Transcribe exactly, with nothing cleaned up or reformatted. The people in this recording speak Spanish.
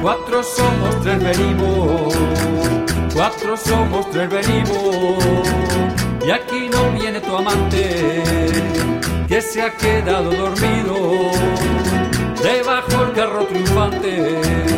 Cuatro somos, tres venimos, cuatro somos, tres venimos, y aquí no viene tu amante, que se ha quedado dormido, debajo el carro triunfante.